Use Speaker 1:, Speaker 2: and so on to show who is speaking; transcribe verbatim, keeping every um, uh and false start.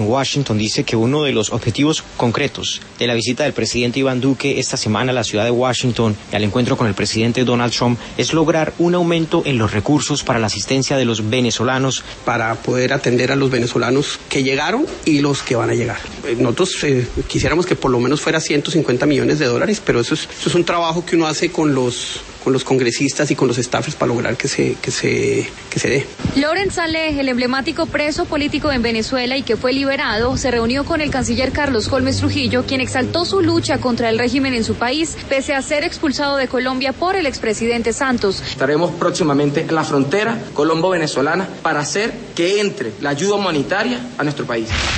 Speaker 1: Washington dice que uno de los objetivos concretos de la visita del presidente Iván Duque esta semana a la ciudad de Washington y al encuentro con el presidente Donald Trump es lograr un aumento en los recursos para la asistencia de los venezolanos.
Speaker 2: Para poder atender a los venezolanos que llegaron y los que van a llegar. Nosotros eh, quisiéramos que por lo menos fuera ciento cincuenta millones de dólares, pero eso es, eso es un trabajo que uno hace con los... con los congresistas y con los staffers para lograr que se, que se, que se dé.
Speaker 3: Lawrence Saleh, el emblemático preso político en Venezuela y que fue liberado, se reunió con el canciller Carlos Holmes Trujillo, quien exaltó su lucha contra el régimen en su país, pese a ser expulsado de Colombia por el expresidente Santos.
Speaker 4: Estaremos próximamente en la frontera colombo-venezolana para hacer que entre la ayuda humanitaria a nuestro país.